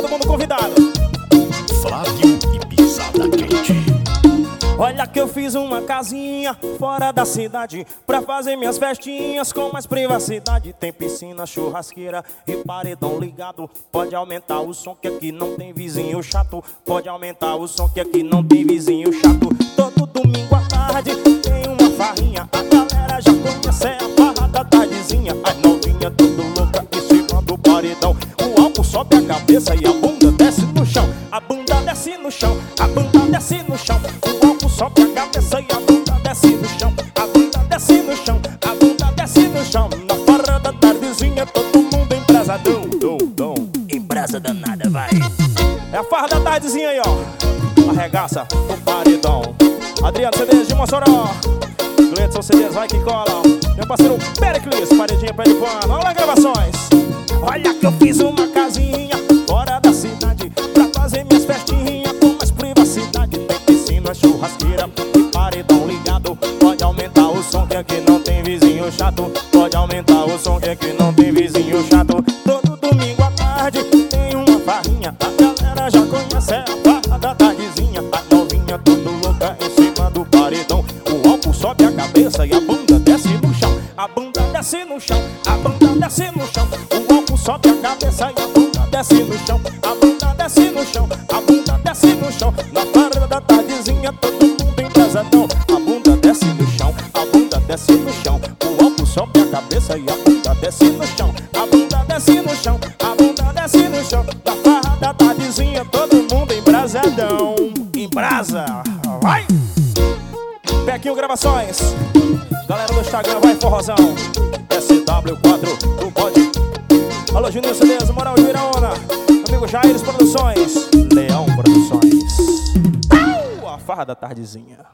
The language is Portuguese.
mundo convidado. Flávio e Pisada Quente. Olha que eu fiz uma casinha fora da cidade pra fazer minhas festinhas com mais privacidade. Tem piscina, churrasqueira e paredão ligado. Pode aumentar o som que aqui não tem vizinho chato. Pode aumentar o som que aqui não tem vizinho chato. Todo domingo à tarde tem uma farrinha. A galera já conhece a farra da tardezinha. As novinhas tudo louca em cima do paredão. O álcool sobe a cabeça e a bunda desce no chão. A bunda desce no chão, a bunda desce no chão. O álcool sobe a cabeça e a bunda desce no chão. A bunda desce no chão, a bunda desce no chão. Na farra da tardezinha todo mundo embrasadão. Embrasa danada, vai. É a farra da tardezinha aí, ó. Arregaça o paredão. Adriano CDs de Mossoró, Gleidson CDs, vai que cola. Meu parceiro Pericles, paredinha pé de pano. Olha lá, gravações. Olha que eu fiz uma casinha fora da cidade pra fazer minhas festinhas com mais privacidade. Tem piscina, churrasqueira e paredão ligado. Pode aumentar o som que aqui não tem vizinho chato. Pode aumentar o som que aqui não tem vizinho chato. Todo domingo à tarde tem uma farrinha. A galera já conhece a farra da tardezinha. A novinha tudo louca em cima do paredão. O álcool sobe a cabeça e a bunda desce no chão. A bunda desce no chão, a bunda desce no chão. O álcool sobe a cabeça e a bunda desce no chão. A bunda desce no chão, a bunda desce no chão. Na farra da tardezinha todo mundo embrasadão. A bunda desce no chão, a bunda desce no chão. O álcool sobe a cabeça e a bunda desce no chão. A bunda desce no chão, a bunda desce no chão. Na farra da tardezinha todo mundo embrasadão. Embrasa, vai! Pequinho Gravações. Galera do Instagram, vai forrozão. SW4 do Pode. Alô, Juninho CDs, Moral de Viraona. Amigo Jaires Produções, Leão Produções. A farra da tardezinha.